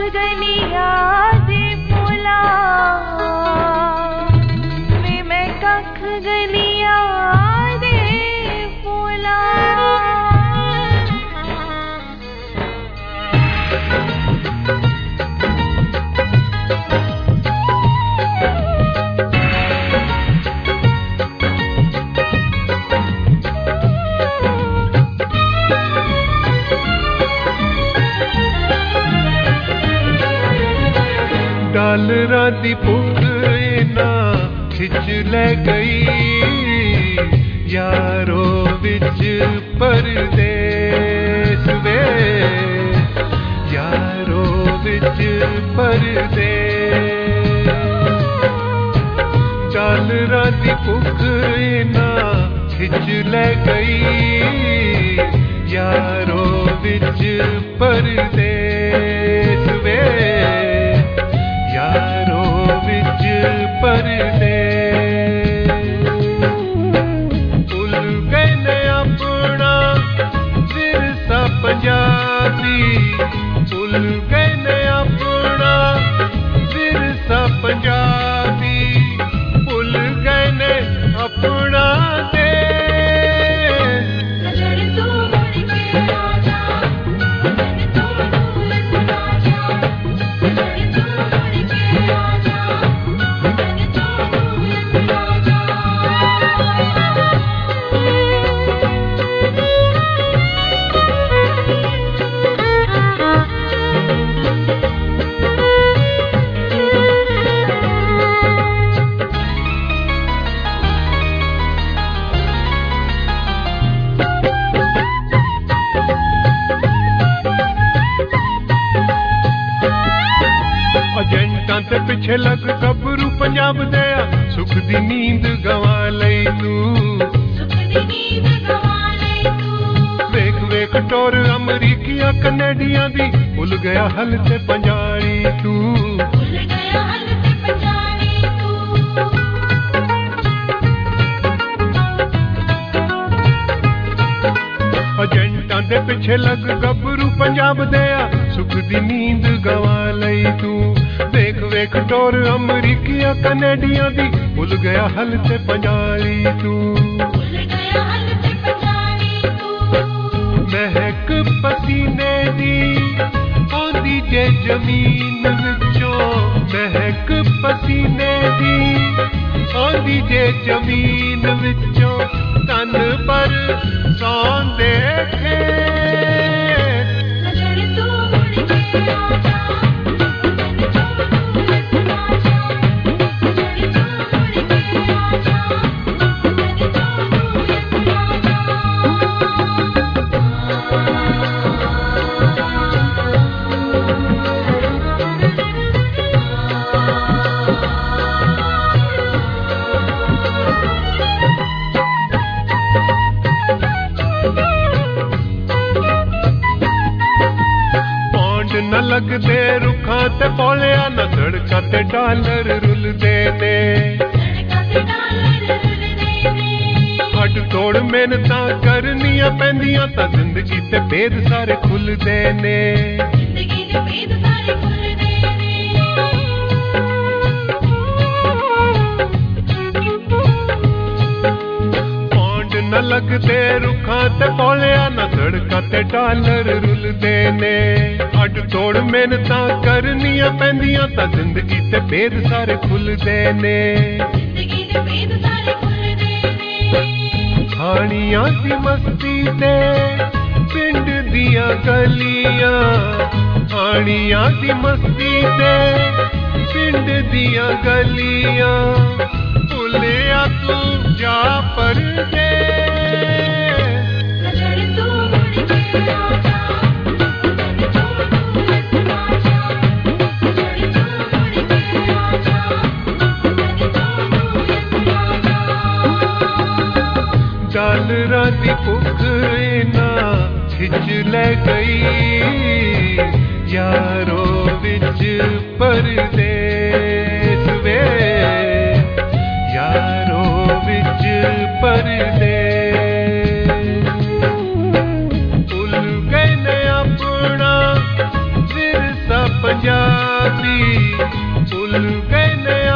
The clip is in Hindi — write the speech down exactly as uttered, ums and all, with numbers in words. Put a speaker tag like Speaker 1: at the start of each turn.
Speaker 1: गलिया दे फूला वे मैं कख गलिया दे फूला
Speaker 2: डालरा दी भुख ना खिच ले गई यारो विच परदेस वे यारो विच परदेस डालरा दी भुख ना खिच ले गई यारो विच परदेस वे यारो विच परदेस भुल गए ने अपना विरसा पंजाबी भुल गए ने अपना विरसा पंजाबी भुल गए ने अपना ते पिछे लग गबरू पंजाब दया सुख दी नींद गवा लई तू वेख वेख टोर अमरीकिया कनेडिया दी भुल गया हल ते पंजाली तू एजेंटां दे पिछे लग गबरू पंजाब दया सुख दी नींद गवा लई तू वेख वेख टोर अमरीकिया कनेडिया दी भुल गया हल ते पंजाली तू महक पसीने दी आंदी जे जमीन विचों महक पसीने दी आंदी जे जमीन विचों तन पर सौं देखे लगदे रुखां ते पौलिया न सड़कां ते डॉलर रुलदे ने हट तोड़ मेहनतां करनियां पैंदियां तां जिंदगी ते भेद सारे खुलदे ने पौंड न लगदे रुखां ते पौलिया न सड़कां ते डॉलर रुलदे ने हट तोड़ मेहनतां करनियां पैंदियां तां जिंदगी ते भेद सारे खुलदे ने हानियां दी मस्ती ते पिंड दियां गलियां हानियां दी मस्ती ते पिंड दियां गलियां भुलिया तू जा परदेस डालरा दी भुख ना खिच ले गई यारो विच परदेस वे यारो विच परदेस भुल गए ने अपना विरसा पंजाबी भुल गए ने